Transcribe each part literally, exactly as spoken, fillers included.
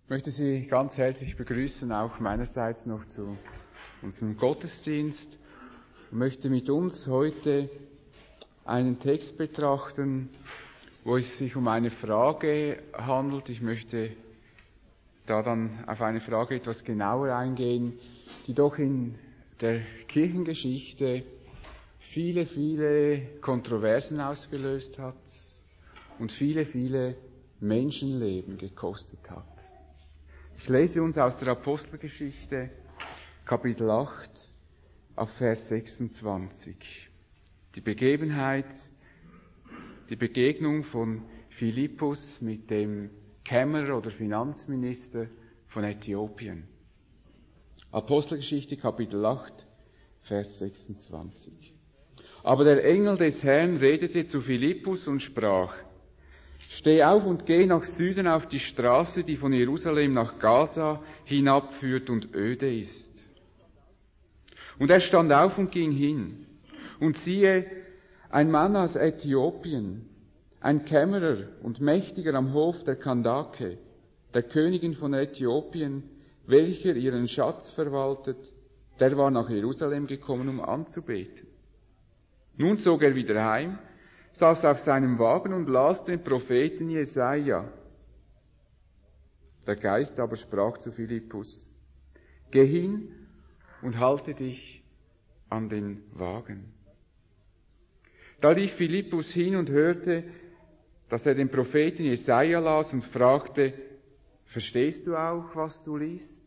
Ich möchte Sie ganz herzlich begrüßen, auch meinerseits noch zu unserem Gottesdienst. Ich möchte mit uns heute einen Text betrachten, wo es sich um eine Frage handelt. Ich möchte da dann auf eine Frage etwas genauer eingehen, die doch in der Kirchengeschichte viele, viele Kontroversen ausgelöst hat und viele, viele Menschenleben gekostet hat. Ich lese uns aus der Apostelgeschichte, Kapitel acht, auf Vers sechsundzwanzig. Die Begebenheit, die Begegnung von Philippus mit dem Kämmerer oder Finanzminister von Äthiopien. Apostelgeschichte, Kapitel acht, Vers sechsundzwanzig. Aber der Engel des Herrn redete zu Philippus und sprach: Steh auf und geh nach Süden auf die Straße, die von Jerusalem nach Gaza hinabführt und öde ist. Und er stand auf und ging hin. Und siehe, ein Mann aus Äthiopien, ein Kämmerer und Mächtiger am Hof der Kandake, der Königin von Äthiopien, welcher ihren Schatz verwaltet, der war nach Jerusalem gekommen, um anzubeten. Nun zog er wieder heim, saß auf seinem Wagen und las den Propheten Jesaja. Der Geist aber sprach zu Philippus: Geh hin und halte dich an den Wagen. Da lief Philippus hin und hörte, dass er den Propheten Jesaja las und fragte: Verstehst du auch, was du liest?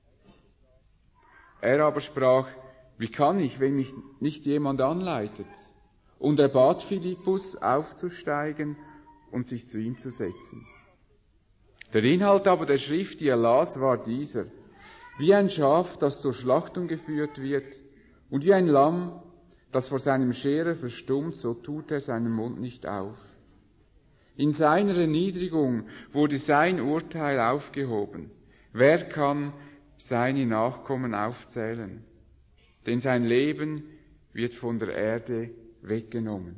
Er aber sprach: Wie kann ich, wenn mich nicht jemand anleitet? Und er bat Philippus, aufzusteigen und sich zu ihm zu setzen. Der Inhalt aber der Schrift, die er las, war dieser: Wie ein Schaf, das zur Schlachtung geführt wird, und wie ein Lamm, das vor seinem Scherer verstummt, so tut er seinen Mund nicht auf. In seiner Erniedrigung wurde sein Urteil aufgehoben. Wer kann seine Nachkommen aufzählen? Denn sein Leben wird von der Erde weggenommen.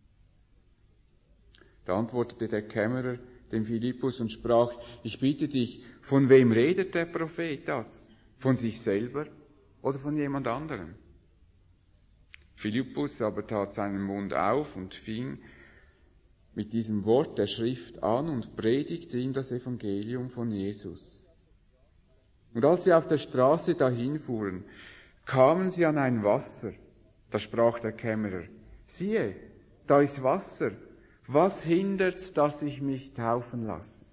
Da antwortete der Kämmerer dem Philippus und sprach: Ich bitte dich, von wem redet der Prophet das? Von sich selber oder von jemand anderem? Philippus aber tat seinen Mund auf und fing mit diesem Wort der Schrift an und predigte ihm das Evangelium von Jesus. Und als sie auf der Straße dahinfuhren, kamen sie an ein Wasser. Da sprach der Kämmerer: Siehe, da ist Wasser. Was hindert's, dass ich mich taufen lasse?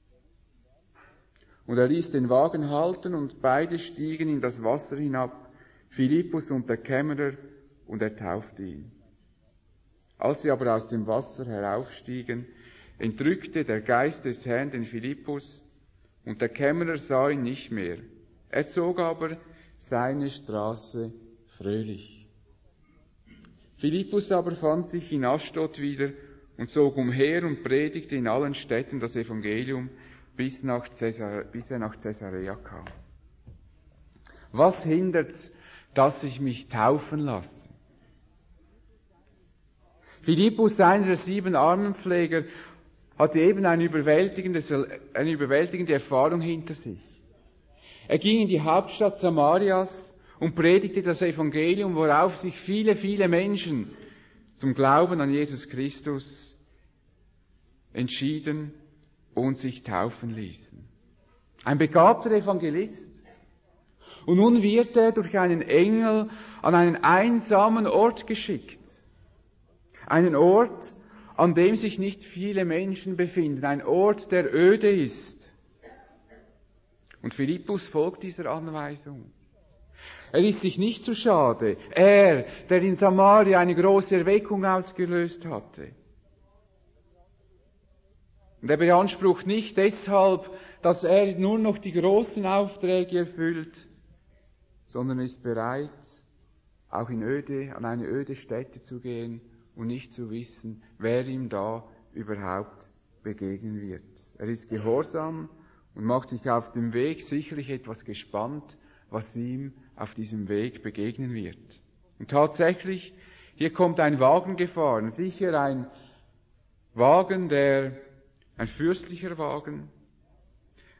Und er ließ den Wagen halten und beide stiegen in das Wasser hinab, Philippus und der Kämmerer, und er taufte ihn. Als sie aber aus dem Wasser heraufstiegen, entrückte der Geist des Herrn den Philippus, und der Kämmerer sah ihn nicht mehr. Er zog aber seine Straße fröhlich. Philippus aber fand sich in Aschdod wieder und zog umher und predigte in allen Städten das Evangelium, bis, nach Cäsar, bis er nach Caesarea kam. Was hindert's, dass ich mich taufen lasse? Philippus, einer der sieben Armenpfleger, hatte eben eine überwältigende, eine überwältigende Erfahrung hinter sich. Er ging in die Hauptstadt Samarias und predigte das Evangelium, worauf sich viele, viele Menschen zum Glauben an Jesus Christus entschieden und sich taufen ließen. Ein begabter Evangelist. Und nun wird er durch einen Engel an einen einsamen Ort geschickt. Einen Ort, an dem sich nicht viele Menschen befinden. Ein Ort, der öde ist. Und Philippus folgt dieser Anweisung. Er ist sich nicht zu schade. Er, der in Samaria eine große Erweckung ausgelöst hatte. Und er beansprucht nicht deshalb, dass er nur noch die großen Aufträge erfüllt, sondern ist bereit, auch in öde, an eine öde Stätte zu gehen und nicht zu wissen, wer ihm da überhaupt begegnen wird. Er ist gehorsam und macht sich auf dem Weg, sicherlich etwas gespannt, was ihm auf diesem Weg begegnen wird. Und tatsächlich, hier kommt ein Wagen gefahren, sicher ein Wagen, der, ein fürstlicher Wagen,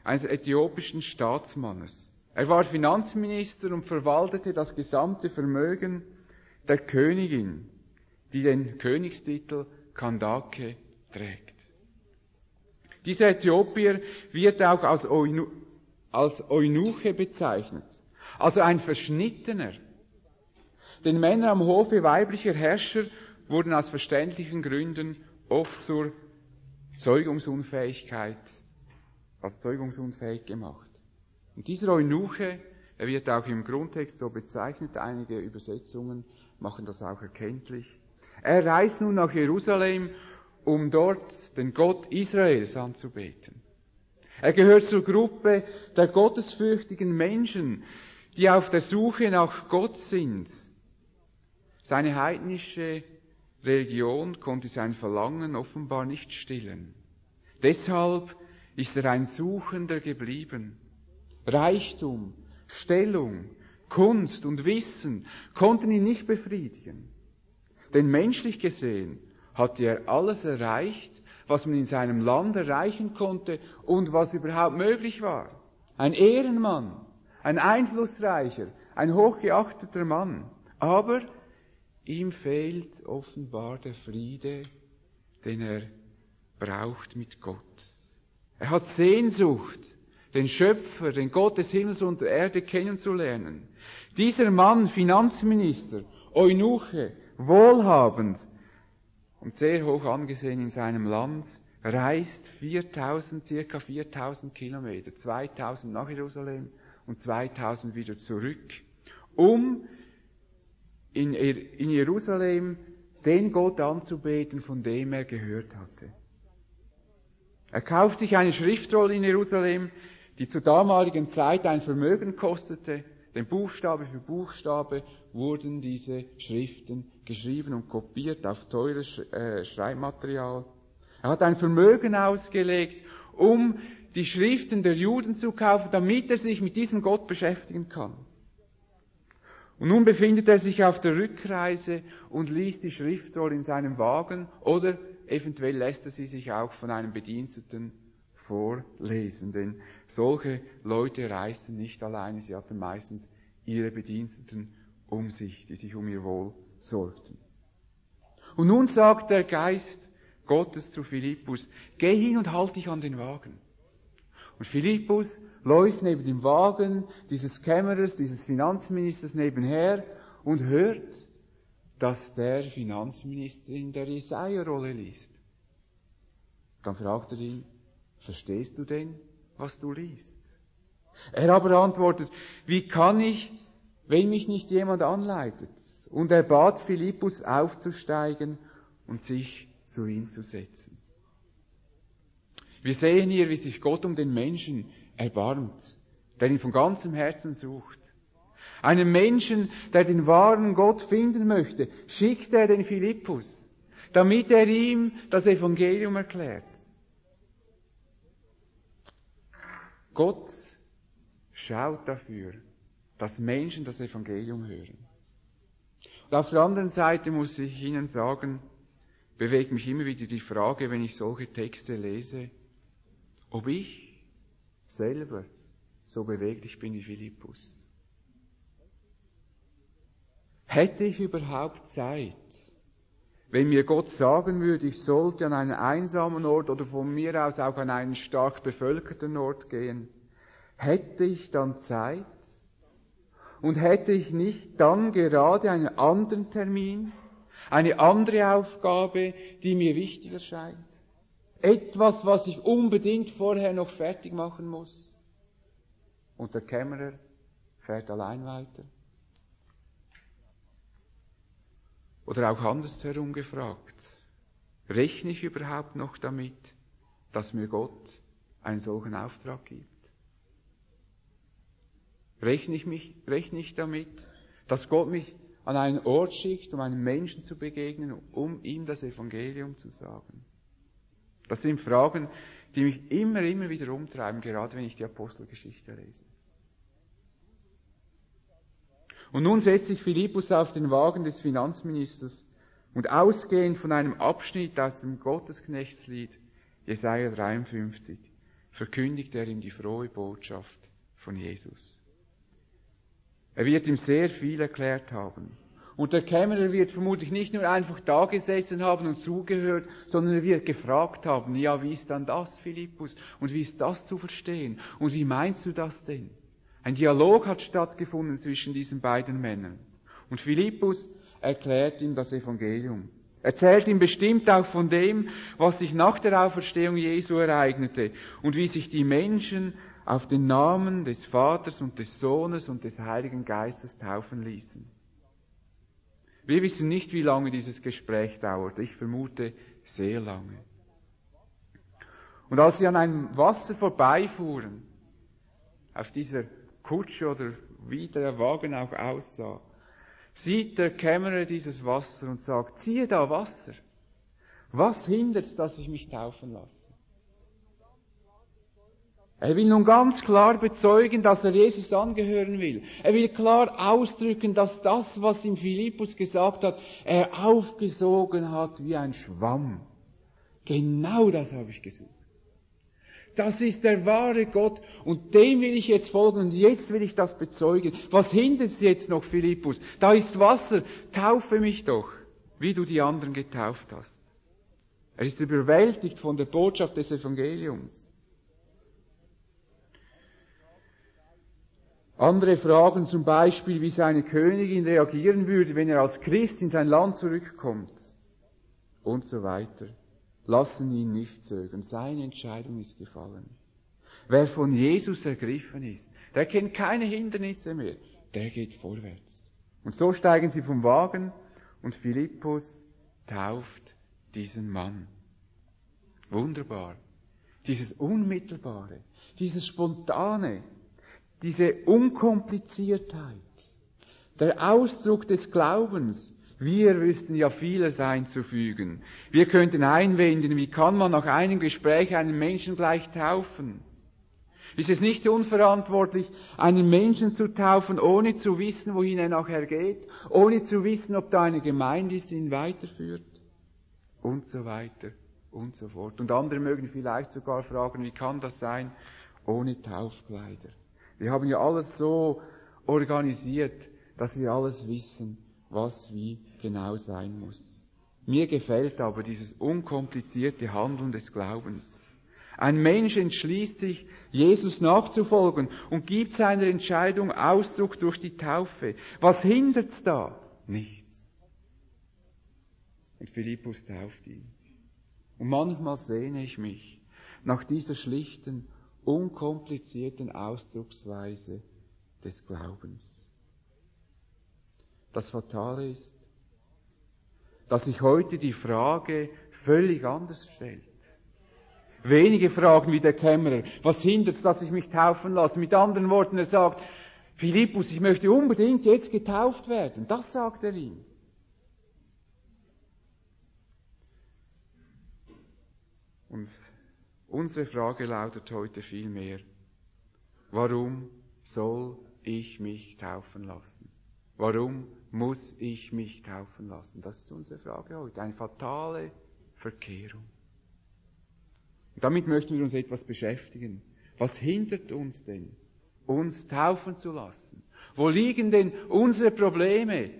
eines äthiopischen Staatsmannes. Er war Finanzminister und verwaltete das gesamte Vermögen der Königin, die den Königstitel Kandake trägt. Dieser Äthiopier wird auch als, Eunu, als Eunuche bezeichnet, also ein Verschnittener. Denn Männer am Hofe weiblicher Herrscher wurden aus verständlichen Gründen oft zur Zeugungsunfähigkeit, als zeugungsunfähig gemacht. Und dieser Eunuche, er wird auch im Grundtext so bezeichnet, einige Übersetzungen machen das auch erkenntlich. Er reist nun nach Jerusalem, um dort den Gott Israels anzubeten. Er gehört zur Gruppe der gottesfürchtigen Menschen, die auf der Suche nach Gott sind. Seine heidnische Religion konnte sein Verlangen offenbar nicht stillen. Deshalb ist er ein Suchender geblieben. Reichtum, Stellung, Kunst und Wissen konnten ihn nicht befriedigen. Denn menschlich gesehen hatte er alles erreicht, was man in seinem Land erreichen konnte und was überhaupt möglich war. Ein Ehrenmann, ein einflussreicher, ein hochgeachteter Mann. Aber ihm fehlt offenbar der Friede, den er braucht mit Gott. Er hat Sehnsucht, den Schöpfer, den Gott des Himmels und der Erde kennenzulernen. Dieser Mann, Finanzminister, Eunuche, wohlhabend und sehr hoch angesehen in seinem Land, reist viertausend, circa viertausend Kilometer, zweitausend nach Jerusalem und zweitausend wieder zurück, um in, in Jerusalem den Gott anzubeten, von dem er gehört hatte. Er kauft sich eine Schriftrolle in Jerusalem, die zur damaligen Zeit ein Vermögen kostete. Denn Buchstabe für Buchstabe wurden diese Schriften geschrieben und kopiert auf teures äh, Schreibmaterial. Er hat ein Vermögen ausgelegt, um die Schriften der Juden zu kaufen, damit er sich mit diesem Gott beschäftigen kann. Und nun befindet er sich auf der Rückreise und liest die Schriftrolle in seinem Wagen oder eventuell lässt er sie sich auch von einem Bediensteten vorlesen, denn solche Leute reisten nicht alleine, sie hatten meistens ihre Bediensteten um sich, die sich um ihr Wohl sorgten. Und nun sagt der Geist Gottes zu Philippus, geh hin und halt dich an den Wagen. Und Philippus läuft neben dem Wagen dieses Kämmerers, dieses Finanzministers nebenher und hört, dass der Finanzminister in der Jesaja-Rolle liest. Dann fragt er ihn, verstehst du denn, was du liest? Er aber antwortet, wie kann ich, wenn mich nicht jemand anleitet? Und er bat Philippus aufzusteigen und sich zu ihm zu setzen. Wir sehen hier, wie sich Gott um den Menschen erbarmt, der ihn von ganzem Herzen sucht. Einen Menschen, der den wahren Gott finden möchte, schickt er den Philippus, damit er ihm das Evangelium erklärt. Gott schaut dafür, dass Menschen das Evangelium hören. Und auf der anderen Seite muss ich Ihnen sagen, bewegt mich immer wieder die Frage, wenn ich solche Texte lese, ob ich selber so beweglich bin wie Philippus. Hätte ich überhaupt Zeit, wenn mir Gott sagen würde, ich sollte an einen einsamen Ort oder von mir aus auch an einen stark bevölkerten Ort gehen, hätte ich dann Zeit? Und hätte ich nicht dann gerade einen anderen Termin, eine andere Aufgabe, die mir wichtig erscheint? Etwas, was ich unbedingt vorher noch fertig machen muss? Und der Kämmerer fährt allein weiter. Oder auch andersherum gefragt, rechne ich überhaupt noch damit, dass mir Gott einen solchen Auftrag gibt? Rechne ich, mich, rechne ich damit, dass Gott mich an einen Ort schickt, um einem Menschen zu begegnen, um ihm das Evangelium zu sagen? Das sind Fragen, die mich immer, immer wieder umtreiben, gerade wenn ich die Apostelgeschichte lese. Und nun setzt sich Philippus auf den Wagen des Finanzministers und ausgehend von einem Abschnitt aus dem Gottesknechtslied Jesaja dreiundfünfzig verkündigt er ihm die frohe Botschaft von Jesus. Er wird ihm sehr viel erklärt haben. Und der Kämmerer wird vermutlich nicht nur einfach da gesessen haben und zugehört, sondern er wird gefragt haben, ja, wie ist dann das, Philippus? Und wie ist das zu verstehen? Und wie meinst du das denn? Ein Dialog hat stattgefunden zwischen diesen beiden Männern. Und Philippus erklärt ihm das Evangelium. Erzählt ihm bestimmt auch von dem, was sich nach der Auferstehung Jesu ereignete und wie sich die Menschen auf den Namen des Vaters und des Sohnes und des Heiligen Geistes taufen ließen. Wir wissen nicht, wie lange dieses Gespräch dauerte. Ich vermute, sehr lange. Und als sie an einem Wasser vorbeifuhren, auf dieser Kutsche oder wie der Wagen auch aussah, sieht der Kämmerer dieses Wasser und sagt, siehe da Wasser. Was hindert, dass ich mich taufen lasse? Er will nun ganz klar bezeugen, dass er Jesus angehören will. Er will klar ausdrücken, dass das, was ihm Philippus gesagt hat, er aufgesogen hat wie ein Schwamm. Genau das habe ich gesucht. Das ist der wahre Gott und dem will ich jetzt folgen und jetzt will ich das bezeugen. Was hindert es jetzt noch, Philippus? Da ist Wasser, taufe mich doch, wie du die anderen getauft hast. Er ist überwältigt von der Botschaft des Evangeliums. Andere fragen zum Beispiel, wie seine Königin reagieren würde, wenn er als Christ in sein Land zurückkommt. Und so weiter. Lassen ihn nicht zögern. Seine Entscheidung ist gefallen. Wer von Jesus ergriffen ist, der kennt keine Hindernisse mehr. Der geht vorwärts. Und so steigen sie vom Wagen und Philippus tauft diesen Mann. Wunderbar. Dieses Unmittelbare, dieses Spontane, diese Unkompliziertheit, der Ausdruck des Glaubens. Wir wüssten ja vieles einzufügen. Wir könnten einwenden, wie kann man nach einem Gespräch einen Menschen gleich taufen? Ist es nicht unverantwortlich, einen Menschen zu taufen, ohne zu wissen, wohin er nachher geht, ohne zu wissen, ob da eine Gemeinde ist, die ihn weiterführt? Und so weiter und so fort. Und andere mögen vielleicht sogar fragen, wie kann das sein, ohne Taufkleider? Wir haben ja alles so organisiert, dass wir alles wissen, was wie genau sein muss. Mir gefällt aber dieses unkomplizierte Handeln des Glaubens. Ein Mensch entschließt sich, Jesus nachzufolgen und gibt seiner Entscheidung Ausdruck durch die Taufe. Was hindert's da? Nichts. Und Philippus tauft ihn. Und manchmal sehne ich mich nach dieser schlichten, unkomplizierten Ausdrucksweise des Glaubens. Das Fatale ist, dass sich heute die Frage völlig anders stellt. Wenige fragen wie der Kämmerer, was hindert es, dass ich mich taufen lasse? Mit anderen Worten, er sagt, Philippus, ich möchte unbedingt jetzt getauft werden. Das sagt er ihm. Und unsere Frage lautet heute vielmehr, warum soll ich mich taufen lassen? Warum muss ich mich taufen lassen? Das ist unsere Frage heute. Eine fatale Verkehrung. Und damit möchten wir uns etwas beschäftigen. Was hindert uns denn, uns taufen zu lassen? Wo liegen denn unsere Probleme?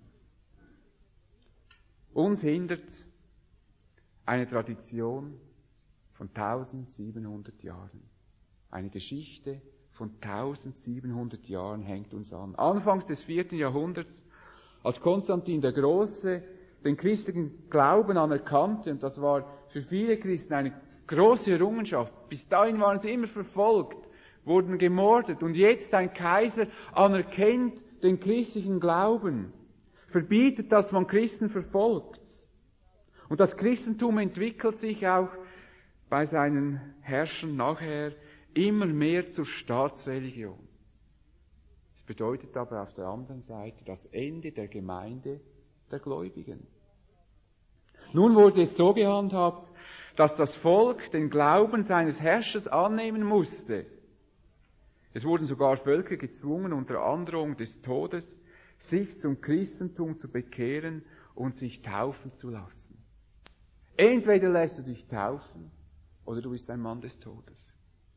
Uns hindert eine Tradition von eintausendsiebenhundert Jahren. Eine Geschichte von eintausendsiebenhundert Jahren hängt uns an. Anfangs des vierten Jahrhunderts, als Konstantin der Große den christlichen Glauben anerkannte, und das war für viele Christen eine große Errungenschaft. Bis dahin waren sie immer verfolgt, wurden gemordet, und jetzt ein Kaiser anerkennt den christlichen Glauben, verbietet, dass man Christen verfolgt. Und das Christentum entwickelt sich auch bei seinen Herrschern nachher immer mehr zur Staatsreligion. Es bedeutet aber auf der anderen Seite das Ende der Gemeinde der Gläubigen. Nun wurde es so gehandhabt, dass das Volk den Glauben seines Herrschers annehmen musste. Es wurden sogar Völker gezwungen, unter Androhung des Todes, sich zum Christentum zu bekehren und sich taufen zu lassen. Entweder lässt du dich taufen, oder du bist ein Mann des Todes.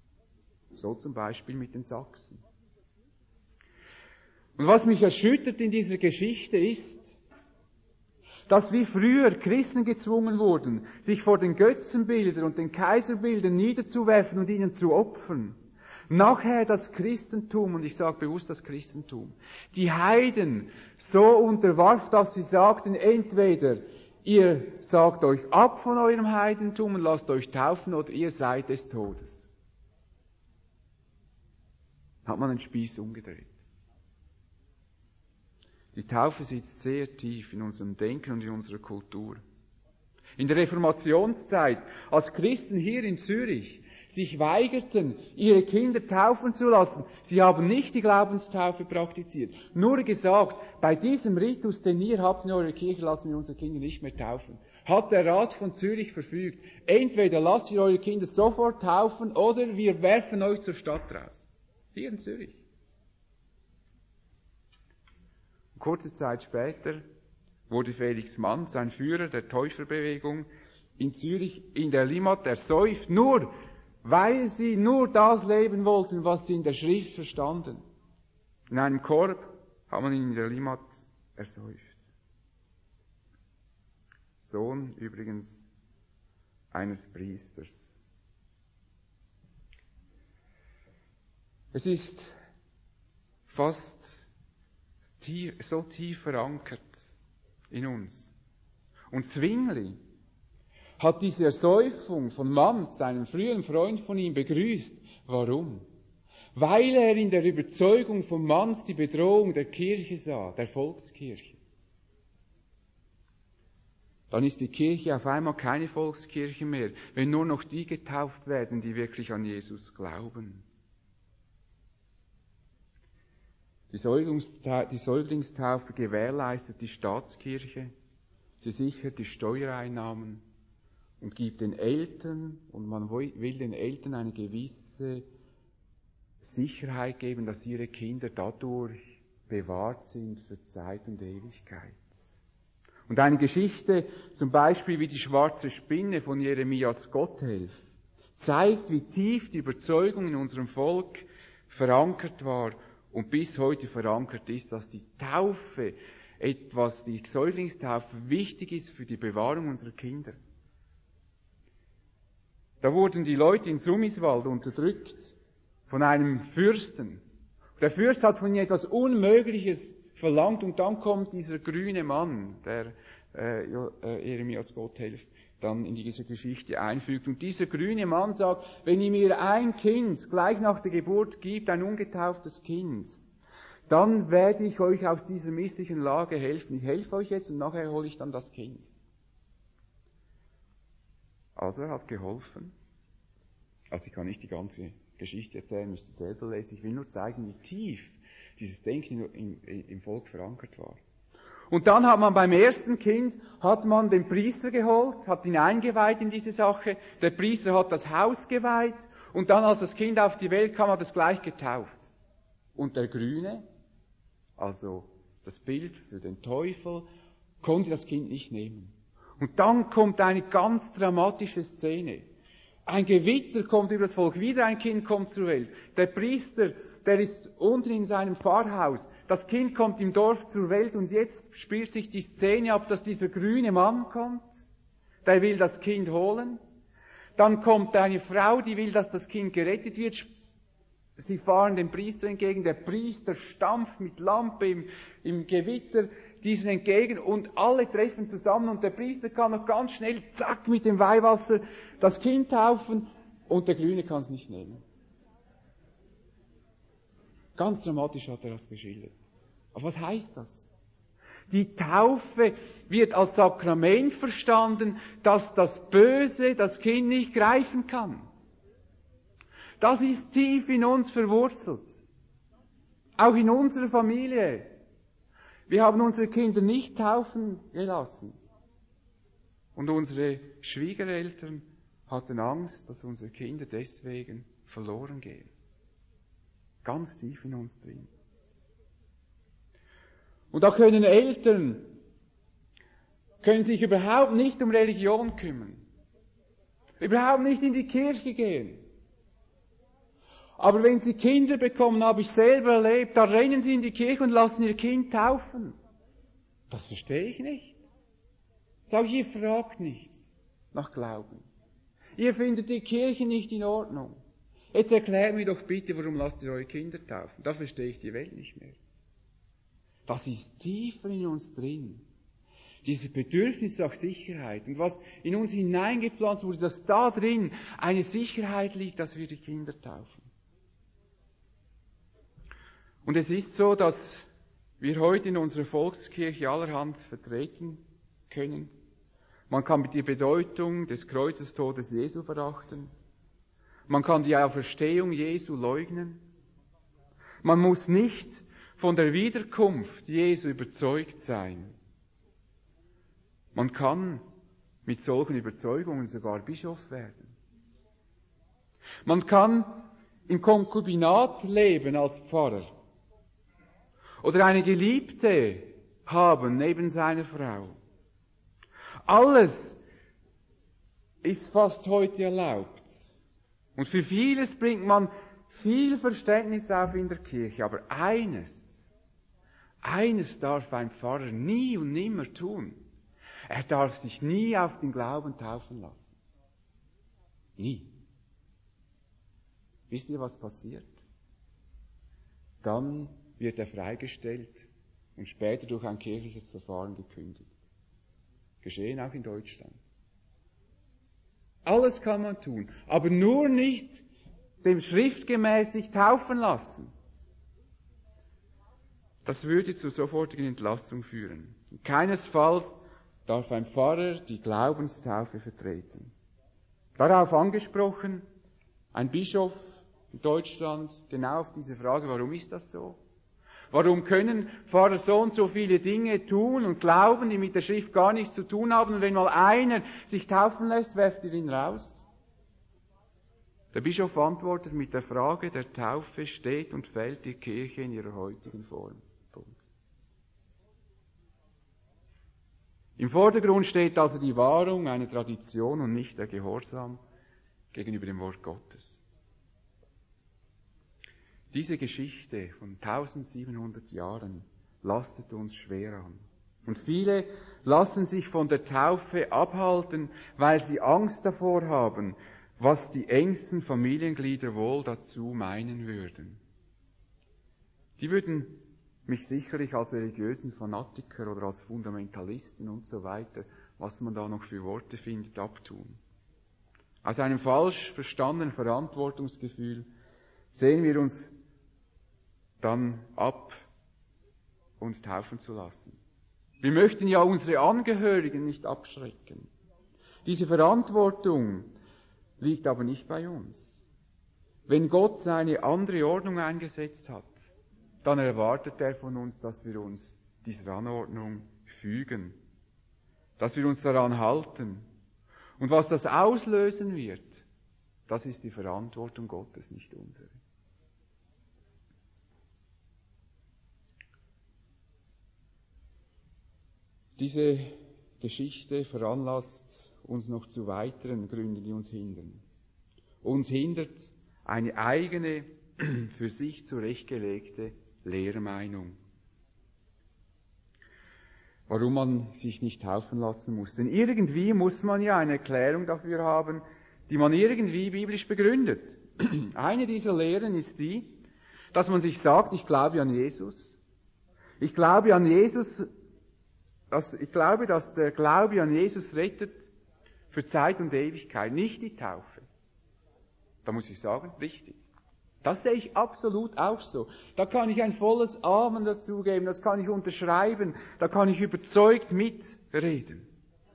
So zum Beispiel mit den Sachsen. Und was mich erschüttert in dieser Geschichte ist, dass wie früher Christen gezwungen wurden, sich vor den Götzenbildern und den Kaiserbildern niederzuwerfen und ihnen zu opfern. Nachher das Christentum, und ich sage bewusst das Christentum, die Heiden so unterwarf, dass sie sagten, entweder ihr sagt euch ab von eurem Heidentum und lasst euch taufen, oder ihr seid des Todes. Hat man den Spieß umgedreht. Die Taufe sitzt sehr tief in unserem Denken und in unserer Kultur. In der Reformationszeit, als Christen hier in Zürich sich weigerten, ihre Kinder taufen zu lassen, sie haben nicht die Glaubenstaufe praktiziert, nur gesagt, bei diesem Ritus, den ihr habt in eurer Kirche, lassen wir unsere Kinder nicht mehr taufen. Hat der Rat von Zürich verfügt, entweder lasst ihr eure Kinder sofort taufen, oder wir werfen euch zur Stadt raus. Hier in Zürich. Kurze Zeit später wurde Felix Manz, ein Führer der Täuferbewegung, in Zürich in der Limmat ersäuft, nur weil sie nur das leben wollten, was sie in der Schrift verstanden. In einem Korb hat man ihn in der Limmat ersäuft. Sohn übrigens eines Priesters. Es ist fast so tief verankert in uns. Und Zwingli hat diese Ersäufung von Manz, einem früheren Freund von ihm, begrüßt. Warum? Weil er in der Überzeugung von Manz die Bedrohung der Kirche sah, der Volkskirche. Dann ist die Kirche auf einmal keine Volkskirche mehr, wenn nur noch die getauft werden, die wirklich an Jesus glauben. Die Säuglingstaufe gewährleistet die Staatskirche, sie sichert die Steuereinnahmen und gibt den Eltern, und man will den Eltern eine gewisse Sicherheit geben, dass ihre Kinder dadurch bewahrt sind für Zeit und Ewigkeit. Und eine Geschichte, zum Beispiel wie die schwarze Spinne von Jeremias Gotthelf, zeigt, wie tief die Überzeugung in unserem Volk verankert war und bis heute verankert ist, dass die Taufe, etwas, die Säuglingstaufe wichtig ist für die Bewahrung unserer Kinder. Da wurden die Leute in Sumiswald unterdrückt von einem Fürsten. Der Fürst hat von ihnen etwas Unmögliches verlangt, und dann kommt dieser grüne Mann, der äh, Jeremias Gotthelf dann in diese Geschichte einfügt. Und dieser grüne Mann sagt, wenn ihr mir ein Kind gleich nach der Geburt gibt, ein ungetauftes Kind, dann werde ich euch aus dieser misslichen Lage helfen. Ich helfe euch jetzt und nachher hole ich dann das Kind. Also er hat geholfen. Also ich kann nicht die ganze Geschichte erzählen, müsst ihr selber lesen. Ich will nur zeigen, wie tief dieses Denken im, im Volk verankert war. Und dann hat man beim ersten Kind, hat man den Priester geholt, hat ihn eingeweiht in diese Sache. Der Priester hat das Haus geweiht und dann, als das Kind auf die Welt kam, hat es gleich getauft. Und der Grüne, also das Bild für den Teufel, konnte das Kind nicht nehmen. Und dann kommt eine ganz dramatische Szene. Ein Gewitter kommt über das Volk, wieder ein Kind kommt zur Welt. Der Priester, der ist unten in seinem Pfarrhaus. Das Kind kommt im Dorf zur Welt und jetzt spielt sich die Szene ab, dass dieser grüne Mann kommt. Der will das Kind holen. Dann kommt eine Frau, die will, dass das Kind gerettet wird. Sie fahren dem Priester entgegen. Der Priester stampft mit Lampe im, im Gewitter diesen entgegen und alle treffen zusammen und der Priester kann noch ganz schnell, zack, mit dem Weihwasser das Kind taufen und der Grüne kann es nicht nehmen. Ganz dramatisch hat er das geschildert. Aber was heißt das? Die Taufe wird als Sakrament verstanden, dass das Böse das Kind nicht greifen kann. Das ist tief in uns verwurzelt. Auch in unserer Familie. Wir haben unsere Kinder nicht taufen gelassen. Und unsere Schwiegereltern hatten Angst, dass unsere Kinder deswegen verloren gehen. Ganz tief in uns drin. Und da können Eltern, können sich überhaupt nicht um Religion kümmern. Überhaupt nicht in die Kirche gehen. Aber wenn sie Kinder bekommen, habe ich selber erlebt, da rennen sie in die Kirche und lassen ihr Kind taufen. Das verstehe ich nicht. Sag ich, ihr fragt nichts nach Glauben. Ihr findet die Kirche nicht in Ordnung. Jetzt erklärt mir doch bitte, warum lasst ihr eure Kinder taufen? Da verstehe ich die Welt nicht mehr. Das ist tiefer in uns drin. Dieses Bedürfnis nach Sicherheit. Und was in uns hineingepflanzt wurde, dass da drin eine Sicherheit liegt, dass wir die Kinder taufen. Und es ist so, dass wir heute in unserer Volkskirche allerhand vertreten können. Man kann die Bedeutung des Kreuzestodes Jesu verachten. Man kann die Auferstehung Jesu leugnen. Man muss nicht von der Wiederkunft Jesu überzeugt sein. Man kann mit solchen Überzeugungen sogar Bischof werden. Man kann im Konkubinat leben als Pfarrer. Oder eine Geliebte haben neben seiner Frau. Alles ist fast heute erlaubt. Und für vieles bringt man viel Verständnis auf in der Kirche. Aber eines, eines darf ein Pfarrer nie und nimmer tun. Er darf sich nie auf den Glauben taufen lassen. Nie. Wisst ihr, was passiert? Dann wird er freigestellt und später durch ein kirchliches Verfahren gekündigt. Geschehen auch in Deutschland. Alles kann man tun, aber nur nicht dem schriftgemäß sich taufen lassen. Das würde zur sofortigen Entlassung führen. Keinesfalls darf ein Pfarrer die Glaubenstaufe vertreten. Darauf angesprochen, ein Bischof in Deutschland, genau auf diese Frage, warum ist das so? Warum können Pfarrer so und so viele Dinge tun und glauben, die mit der Schrift gar nichts zu tun haben, und wenn mal einer sich taufen lässt, werft ihr ihn raus? Der Bischof antwortet mit der Frage der Taufe, steht und fällt die Kirche in ihrer heutigen Form. Punkt. Im Vordergrund steht also die Wahrung, eine Tradition und nicht der Gehorsam gegenüber dem Wort Gottes. Diese Geschichte von eintausendsiebenhundert Jahren lastet uns schwer an. Und viele lassen sich von der Taufe abhalten, weil sie Angst davor haben, was die engsten Familienglieder wohl dazu meinen würden. Die würden mich sicherlich als religiösen Fanatiker oder als Fundamentalisten und so weiter, was man da noch für Worte findet, abtun. Aus einem falsch verstandenen Verantwortungsgefühl sehen wir uns dann ab, uns taufen zu lassen. Wir möchten ja unsere Angehörigen nicht abschrecken. Diese Verantwortung liegt aber nicht bei uns. Wenn Gott seine andere Ordnung eingesetzt hat, dann erwartet er von uns, dass wir uns dieser Anordnung fügen, dass wir uns daran halten. Und was das auslösen wird, das ist die Verantwortung Gottes, nicht unsere. Diese Geschichte veranlasst uns noch zu weiteren Gründen, die uns hindern. Uns hindert eine eigene, für sich zurechtgelegte Lehrmeinung. Warum man sich nicht taufen lassen muss. Denn irgendwie muss man ja eine Erklärung dafür haben, die man irgendwie biblisch begründet. Eine dieser Lehren ist die, dass man sich sagt, ich glaube an Jesus. Ich glaube an Jesus, dass, ich glaube, dass der Glaube an Jesus rettet für Zeit und Ewigkeit, nicht die Taufe. Da muss ich sagen, richtig. Das sehe ich absolut auch so. Da kann ich ein volles Amen dazugeben, das kann ich unterschreiben, da kann ich überzeugt mitreden.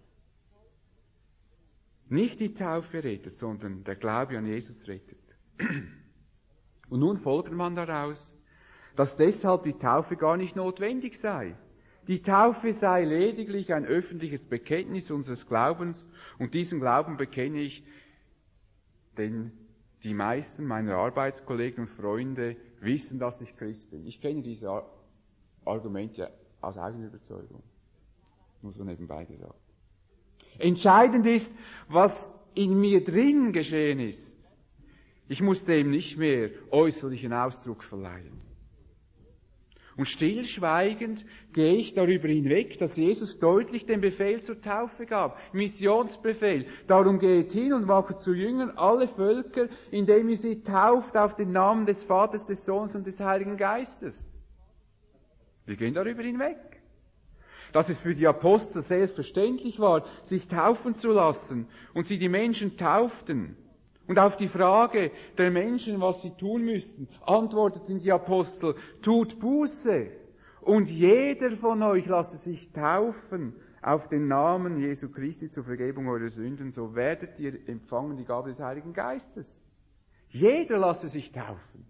Nicht die Taufe rettet, sondern der Glaube an Jesus rettet. Und nun folgt man daraus, dass deshalb die Taufe gar nicht notwendig sei. Die Taufe sei lediglich ein öffentliches Bekenntnis unseres Glaubens, und diesen Glauben bekenne ich, denn die meisten meiner Arbeitskollegen und Freunde wissen, dass ich Christ bin. Ich kenne diese Ar- Argumente aus eigener Überzeugung. Nur so nebenbei gesagt. Entscheidend ist, was in mir drin geschehen ist. Ich muss dem nicht mehr äußerlichen Ausdruck verleihen. Und stillschweigend gehe ich darüber hinweg, dass Jesus deutlich den Befehl zur Taufe gab. Missionsbefehl. Darum geht hin und macht zu Jüngern alle Völker, indem ihr sie tauft auf den Namen des Vaters, des Sohnes und des Heiligen Geistes. Wir gehen darüber hinweg. Dass es für die Apostel selbstverständlich war, sich taufen zu lassen und sie die Menschen tauften. Und auf die Frage der Menschen, was sie tun müssten, antworteten die Apostel, tut Buße und jeder von euch lasse sich taufen auf den Namen Jesu Christi zur Vergebung eurer Sünden, so werdet ihr empfangen die Gabe des Heiligen Geistes. Jeder lasse sich taufen.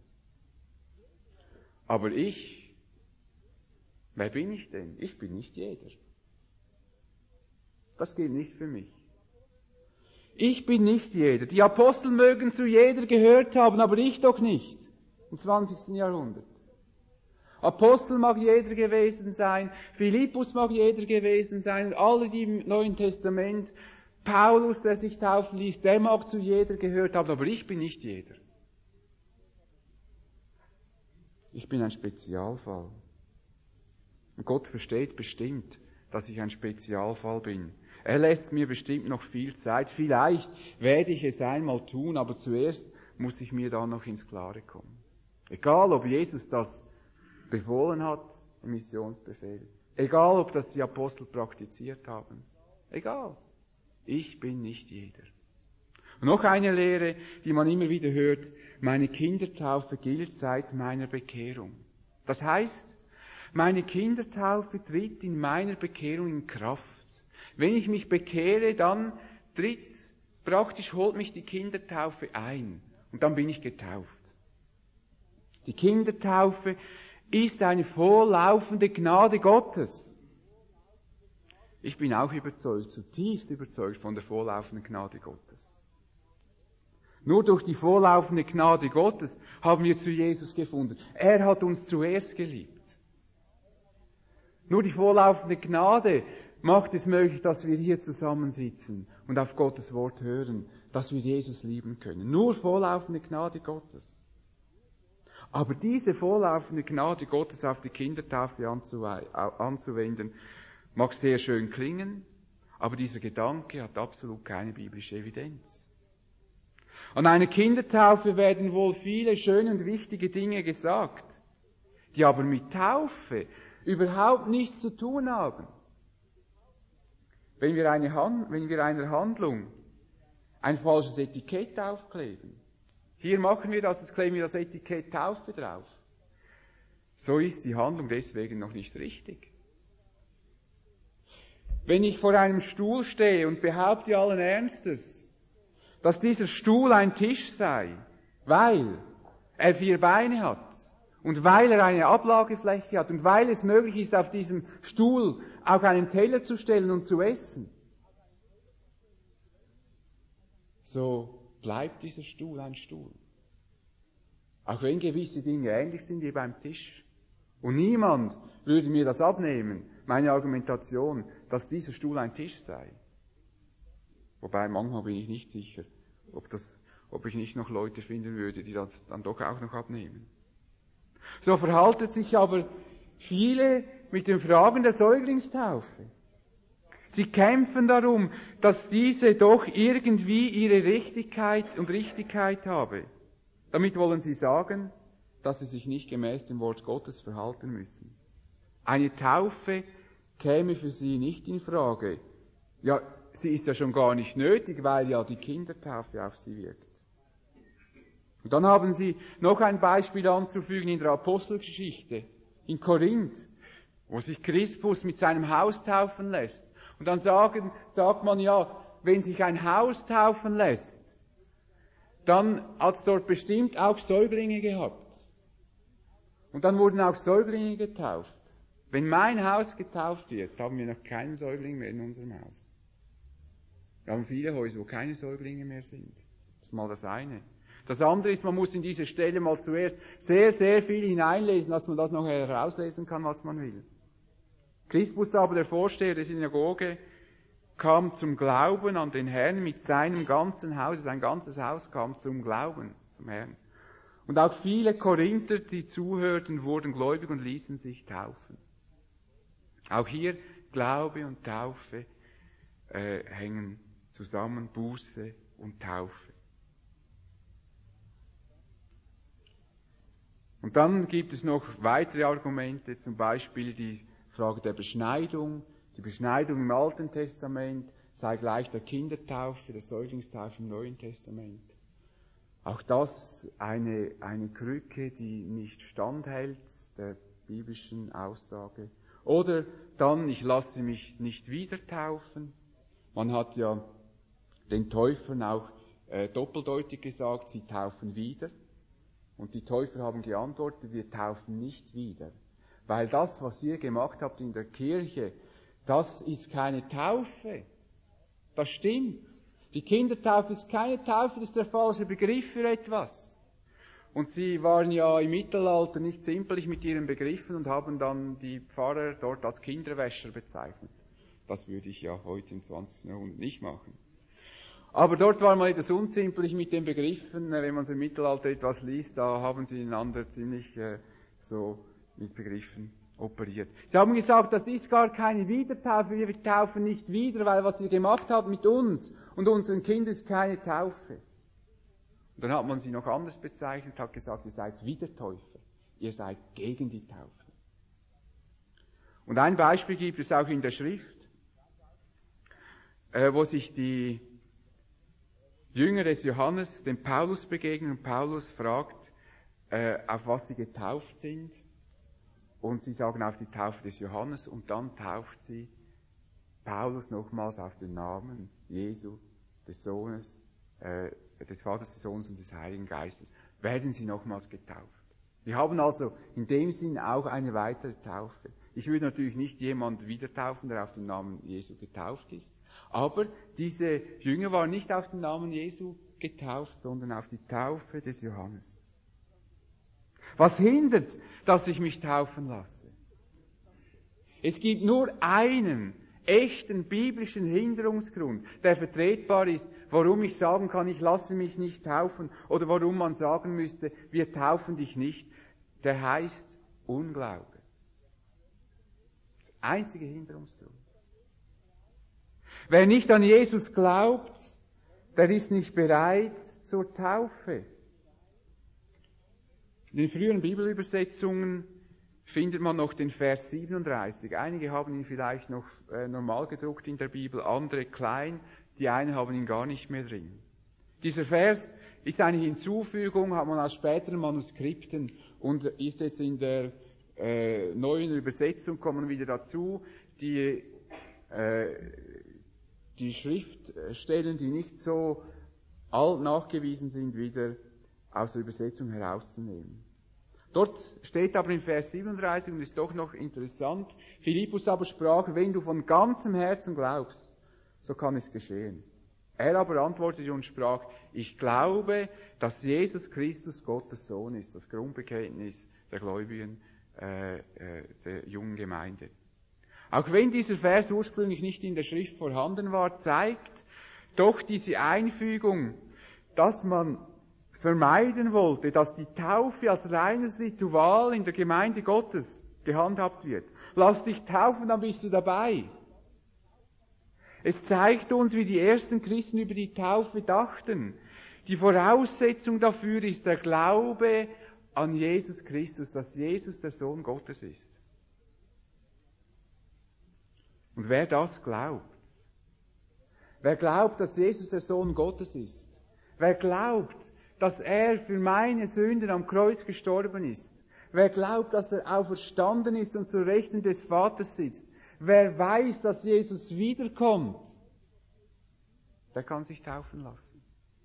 Aber ich, wer bin ich denn? Ich bin nicht jeder. Das gilt nicht für mich. Ich bin nicht jeder. Die Apostel mögen zu jeder gehört haben, aber ich doch nicht. Im zwanzigsten Jahrhundert. Apostel mag jeder gewesen sein, Philippus mag jeder gewesen sein, und alle, die im Neuen Testament, Paulus, der sich taufen ließ, der mag zu jeder gehört haben, aber ich bin nicht jeder. Ich bin ein Spezialfall. Und Gott versteht bestimmt, dass ich ein Spezialfall bin. Er lässt mir bestimmt noch viel Zeit. Vielleicht werde ich es einmal tun, aber zuerst muss ich mir da noch ins Klare kommen. Egal, ob Jesus das befohlen hat, im Missionsbefehl. Egal, ob das die Apostel praktiziert haben. Egal. Ich bin nicht jeder. Und noch eine Lehre, die man immer wieder hört. Meine Kindertaufe gilt seit meiner Bekehrung. Das heißt, meine Kindertaufe tritt in meiner Bekehrung in Kraft. Wenn ich mich bekehre, dann tritt, praktisch holt mich die Kindertaufe ein. Und dann bin ich getauft. Die Kindertaufe ist eine vorlaufende Gnade Gottes. Ich bin auch überzeugt, zutiefst überzeugt von der vorlaufenden Gnade Gottes. Nur durch die vorlaufende Gnade Gottes haben wir zu Jesus gefunden. Er hat uns zuerst geliebt. Nur die vorlaufende Gnade macht es möglich, dass wir hier zusammensitzen und auf Gottes Wort hören, dass wir Jesus lieben können. Nur vorlaufende Gnade Gottes. Aber diese vorlaufende Gnade Gottes auf die Kindertaufe anzuwenden, mag sehr schön klingen, aber dieser Gedanke hat absolut keine biblische Evidenz. An einer Kindertaufe werden wohl viele schöne und wichtige Dinge gesagt, die aber mit Taufe überhaupt nichts zu tun haben. Wenn wir, eine Hand, wenn wir einer Handlung ein falsches Etikett aufkleben, hier machen wir das, jetzt kleben wir das Etikett Taufe drauf, so ist die Handlung deswegen noch nicht richtig. Wenn ich vor einem Stuhl stehe und behaupte allen Ernstes, dass dieser Stuhl ein Tisch sei, weil er vier Beine hat und weil er eine Ablagefläche hat und weil es möglich ist, auf diesem Stuhl auch einen Teller zu stellen und zu essen, so bleibt dieser Stuhl ein Stuhl. Auch wenn gewisse Dinge ähnlich sind wie beim Tisch. Und niemand würde mir das abnehmen, meine Argumentation, dass dieser Stuhl ein Tisch sei. Wobei manchmal bin ich nicht sicher, ob, das, ob ich nicht noch Leute finden würde, die das dann doch auch noch abnehmen. So verhalten sich aber viele mit den Fragen der Säuglingstaufe. Sie kämpfen darum, dass diese doch irgendwie ihre Richtigkeit und Richtigkeit habe. Damit wollen sie sagen, dass sie sich nicht gemäß dem Wort Gottes verhalten müssen. Eine Taufe käme für sie nicht in Frage. Ja, sie ist ja schon gar nicht nötig, weil ja die Kindertaufe auf sie wirkt. Und dann haben sie noch ein Beispiel anzufügen in der Apostelgeschichte, in Korinth, wo sich Crispus mit seinem Haus taufen lässt. Und dann sagen, sagt man ja, wenn sich ein Haus taufen lässt, dann hat es dort bestimmt auch Säuglinge gehabt. Und dann wurden auch Säuglinge getauft. Wenn mein Haus getauft wird, haben wir noch keinen Säugling mehr in unserem Haus. Wir haben viele Häuser, wo keine Säuglinge mehr sind. Das ist mal das eine. Das andere ist, man muss in diese Stelle mal zuerst sehr, sehr viel hineinlesen, dass man das noch herauslesen kann, was man will. Crispus aber, der Vorsteher der Synagoge, kam zum Glauben an den Herrn mit seinem ganzen Haus, sein ganzes Haus kam zum Glauben. zum Herrn. Und auch viele Korinther, die zuhörten, wurden gläubig und ließen sich taufen. Auch hier Glaube und Taufe äh, hängen zusammen, Buße und Taufe. Und dann gibt es noch weitere Argumente, zum Beispiel die Frage der Beschneidung. Die Beschneidung im Alten Testament sei gleich der Kindertaufe, der Säuglingstaufe im Neuen Testament. Auch das eine, eine Krücke, die nicht standhält der biblischen Aussage. Oder dann, ich lasse mich nicht wieder taufen. Man hat ja den Täufern auch äh, doppeldeutig gesagt, sie taufen wieder. Und die Täufer haben geantwortet, wir taufen nicht wieder. Weil das, was ihr gemacht habt in der Kirche, das ist keine Taufe. Das stimmt. Die Kindertaufe ist keine Taufe, das ist der falsche Begriff für etwas. Und sie waren ja im Mittelalter nicht zimperlich mit ihren Begriffen und haben dann die Pfarrer dort als Kinderwäscher bezeichnet. Das würde ich ja heute im zwanzigsten Jahrhundert nicht machen. Aber dort war man etwas unzimperlich mit den Begriffen. Wenn man so im Mittelalter etwas liest, da haben sie einander ziemlich äh, so mit Begriffen operiert. Sie haben gesagt, das ist gar keine Wiedertaufe, wir taufen nicht wieder, weil was ihr gemacht habt mit uns und unseren Kindern ist keine Taufe. Und dann hat man sie noch anders bezeichnet, hat gesagt, ihr seid Wiedertäufer, ihr seid gegen die Taufe. Und ein Beispiel gibt es auch in der Schrift, äh, wo sich die Jünger des Johannes dem Paulus begegnen und Paulus fragt, äh, auf was sie getauft sind. Und sie sagen auf die Taufe des Johannes und dann tauft sie Paulus nochmals auf den Namen Jesu, des Sohnes, äh, des Vaters, des Sohnes und des Heiligen Geistes. Werden sie nochmals getauft. Wir haben also in dem Sinn auch eine weitere Taufe. Ich würde natürlich nicht jemand wieder taufen, der auf den Namen Jesu getauft ist. Aber diese Jünger waren nicht auf den Namen Jesu getauft, sondern auf die Taufe des Johannes. Was hindert, dass ich mich taufen lasse? Es gibt nur einen echten biblischen Hinderungsgrund, der vertretbar ist, warum ich sagen kann, ich lasse mich nicht taufen, oder warum man sagen müsste, wir taufen dich nicht. Der heißt Unglaube. Der einzige Hinderungsgrund. Wer nicht an Jesus glaubt, der ist nicht bereit zur Taufe. In den früheren Bibelübersetzungen findet man noch den Vers siebenunddreißig. Einige haben ihn vielleicht noch äh, normal gedruckt in der Bibel, andere klein, die einen haben ihn gar nicht mehr drin. Dieser Vers ist eine Hinzufügung, hat man aus späteren Manuskripten und ist jetzt in der äh, neuen Übersetzung, kommen wieder dazu, die, äh, die Schriftstellen, die nicht so alt nachgewiesen sind, wieder aus der Übersetzung herauszunehmen. Dort steht aber in Vers siebenunddreißig, und ist doch noch interessant, Philippus aber sprach, wenn du von ganzem Herzen glaubst, so kann es geschehen. Er aber antwortete und sprach, ich glaube, dass Jesus Christus Gottes Sohn ist, das Grundbekenntnis der Gläubigen, äh, äh, der jungen Gemeinde. Auch wenn dieser Vers ursprünglich nicht in der Schrift vorhanden war, zeigt doch diese Einfügung, dass man vermeiden wollte, dass die Taufe als reines Ritual in der Gemeinde Gottes gehandhabt wird. Lass dich taufen, dann bist du dabei. Es zeigt uns, wie die ersten Christen über die Taufe dachten. Die Voraussetzung dafür ist der Glaube an Jesus Christus, dass Jesus der Sohn Gottes ist. Und wer das glaubt, wer glaubt, dass Jesus der Sohn Gottes ist, wer glaubt, dass er für meine Sünden am Kreuz gestorben ist, wer glaubt, dass er auferstanden ist und zur Rechten des Vaters sitzt, wer weiß, dass Jesus wiederkommt, der kann sich taufen lassen.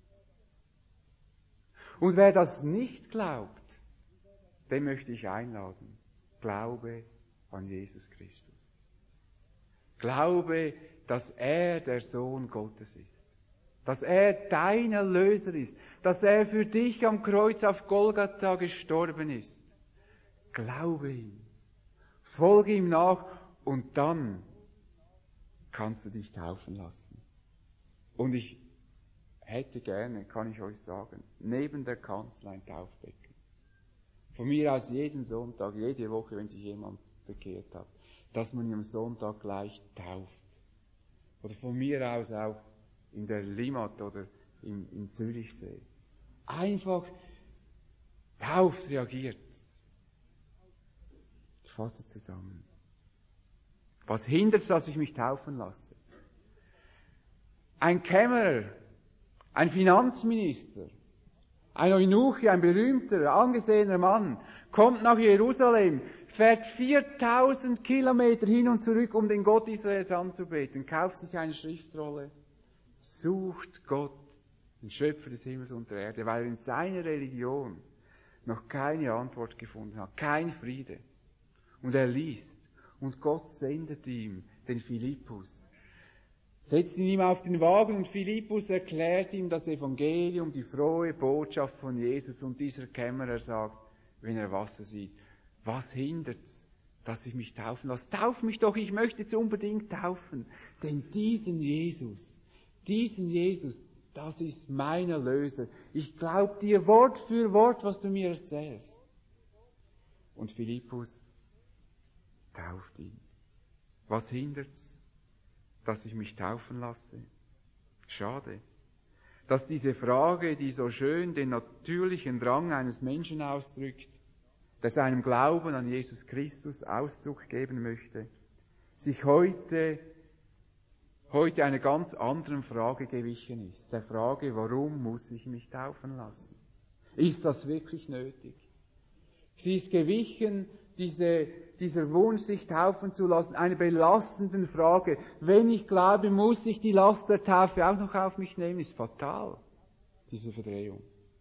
Und wer das nicht glaubt, den möchte ich einladen. Glaube an Jesus Christus. Glaube, dass er der Sohn Gottes ist. Dass er dein Erlöser ist. Dass er für dich am Kreuz auf Golgatha gestorben ist. Glaube ihm. Folge ihm nach und dann kannst du dich taufen lassen. Und ich hätte gerne, kann ich euch sagen, neben der Kanzel ein Taufbecken. Von mir aus jeden Sonntag, jede Woche, wenn sich jemand bekehrt hat, dass man ihn am Sonntag gleich tauft. Oder von mir aus auch in der Limmat oder im, im Zürichsee. Einfach tauft, reagiert. Ich fasse zusammen. Was hindert, dass ich mich taufen lasse? Ein Kämmerer, ein Finanzminister, ein Eunuche, ein berühmter, angesehener Mann, kommt nach Jerusalem, fährt viertausend Kilometer hin und zurück, um den Gott Israels anzubeten, kauft sich eine Schriftrolle, sucht Gott, den Schöpfer des Himmels und der Erde, weil er in seiner Religion noch keine Antwort gefunden hat, kein Friede. Und er liest, und Gott sendet ihm den Philippus, setzt ihn ihm auf den Wagen und Philippus erklärt ihm das Evangelium, die frohe Botschaft von Jesus. Und dieser Kämmerer sagt, wenn er Wasser sieht, was hindert's, dass ich mich taufen lasse? Tauf mich doch, ich möchte jetzt unbedingt taufen. Denn diesen Jesus, diesen Jesus, das ist mein Erlöser. Ich glaube dir Wort für Wort, was du mir erzählst. Und Philippus tauft ihn. Was hindert's, dass ich mich taufen lasse? Schade, dass diese Frage, die so schön den natürlichen Drang eines Menschen ausdrückt, der seinem Glauben an Jesus Christus Ausdruck geben möchte, sich heute, heute einer ganz anderen Frage gewichen ist. Der Frage, warum muss ich mich taufen lassen? Ist das wirklich nötig? Sie ist gewichen, diese, dieser Wunsch, sich taufen zu lassen, einer belastenden Frage. Wenn ich glaube, muss ich die Last der Taufe auch noch auf mich nehmen, ist fatal, diese Verdrehung.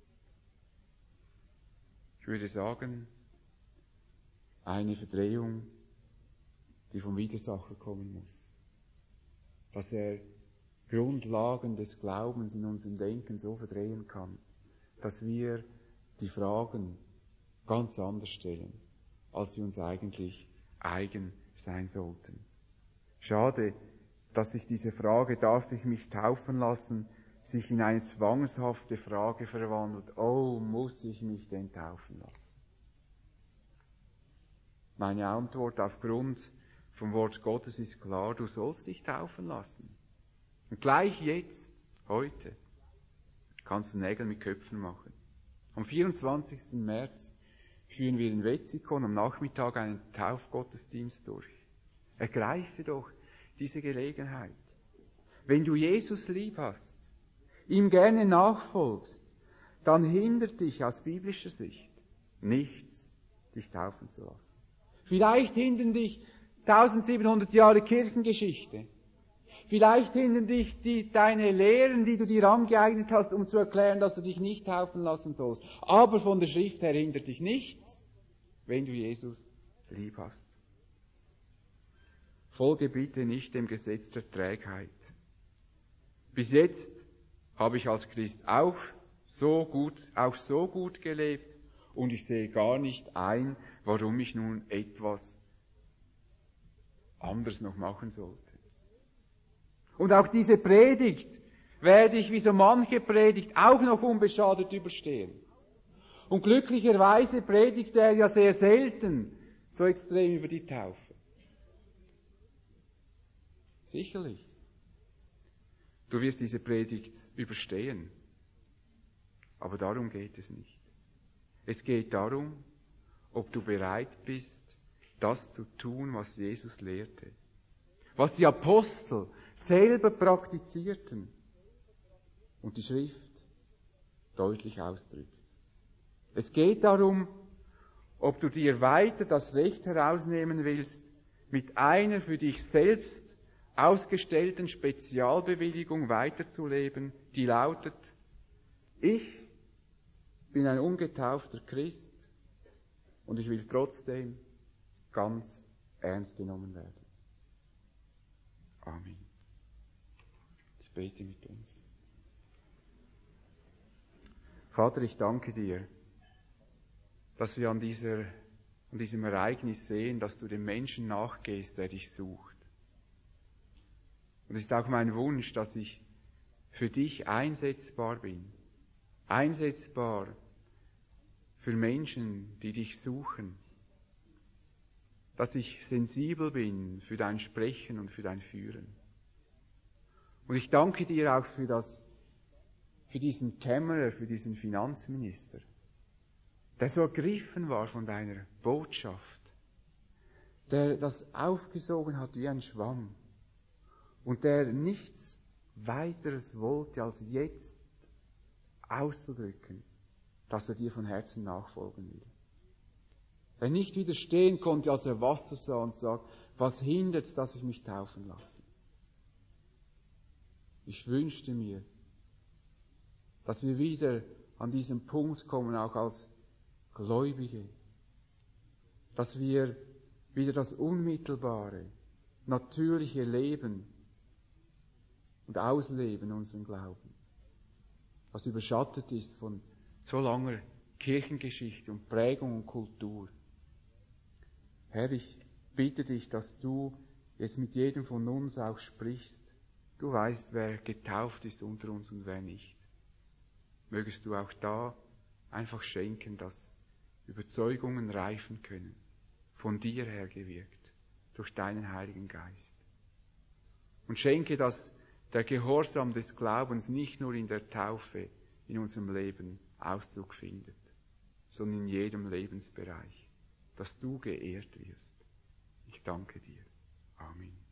Ich würde sagen, eine Verdrehung, die vom Widersacher kommen muss. Dass er Grundlagen des Glaubens in unserem Denken so verdrehen kann, dass wir die Fragen ganz anders stellen, als sie uns eigentlich eigen sein sollten. Schade, dass sich diese Frage, darf ich mich taufen lassen, sich in eine zwangshafte Frage verwandelt. Oh, muss ich mich denn taufen lassen? Meine Antwort aufgrund vom Wort Gottes ist klar, du sollst dich taufen lassen. Und gleich jetzt, heute, kannst du Nägel mit Köpfen machen. Am vierundzwanzigsten März führen wir in Wetzikon am Nachmittag einen Taufgottesdienst durch. Ergreife doch diese Gelegenheit. Wenn du Jesus lieb hast, ihm gerne nachfolgst, dann hindert dich aus biblischer Sicht nichts, dich taufen zu lassen. Vielleicht hindern dich eintausendsiebenhundert Jahre Kirchengeschichte. Vielleicht hindern dich die, deine Lehren, die du dir angeeignet hast, um zu erklären, dass du dich nicht taufen lassen sollst. Aber von der Schrift her hindert dich nichts, wenn du Jesus lieb hast. Folge bitte nicht dem Gesetz der Trägheit. Bis jetzt habe ich als Christ auch so gut, auch so gut gelebt und ich sehe gar nicht ein, warum ich nun etwas anders noch machen sollte. Und auch diese Predigt werde ich wie so manche Predigt auch noch unbeschadet überstehen. Und glücklicherweise predigt er ja sehr selten so extrem über die Taufe. Sicherlich. Du wirst diese Predigt überstehen. Aber darum geht es nicht. Es geht darum, ob du bereit bist, das zu tun, was Jesus lehrte. Was die Apostel selber praktizierten und die Schrift deutlich ausdrückt. Es geht darum, ob du dir weiter das Recht herausnehmen willst, mit einer für dich selbst ausgestellten Spezialbewilligung weiterzuleben, die lautet, ich bin ein ungetaufter Christ und ich will trotzdem ganz ernst genommen werden. Amen. Ich bete mit uns. Vater, ich danke dir, dass wir an, dieser, an diesem Ereignis sehen, dass du dem Menschen nachgehst, der dich sucht. Und es ist auch mein Wunsch, dass ich für dich einsetzbar bin. Einsetzbar für Menschen, die dich suchen. Dass ich sensibel bin für dein Sprechen und für dein Führen. Und ich danke dir auch für das, für diesen Kämmerer, für diesen Finanzminister, der so ergriffen war von deiner Botschaft, der das aufgesogen hat wie ein Schwamm und der nichts weiteres wollte, als jetzt auszudrücken, dass er dir von Herzen nachfolgen will. Der nicht widerstehen konnte, als er Wasser sah und sagt, was hindert, dass ich mich taufen lasse? Ich wünschte mir, dass wir wieder an diesen Punkt kommen, auch als Gläubige, dass wir wieder das unmittelbare, natürliche Leben und Ausleben unseren Glauben, was überschattet ist von so langer Kirchengeschichte und Prägung und Kultur. Herr, ich bitte dich, dass du jetzt mit jedem von uns auch sprichst. Du weißt, wer getauft ist unter uns und wer nicht. Mögest du auch da einfach schenken, dass Überzeugungen reifen können, von dir her gewirkt, durch deinen Heiligen Geist. Und schenke, dass der Gehorsam des Glaubens nicht nur in der Taufe in unserem Leben Ausdruck findet, sondern in jedem Lebensbereich, dass du geehrt wirst. Ich danke dir. Amen.